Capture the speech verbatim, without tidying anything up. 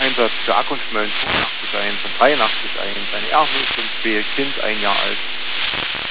Einsatz für Akkuschmelzen fünfundachtzig eins und dreiundachtzig eins, eine R null fünf B, Kind ein Jahr alt.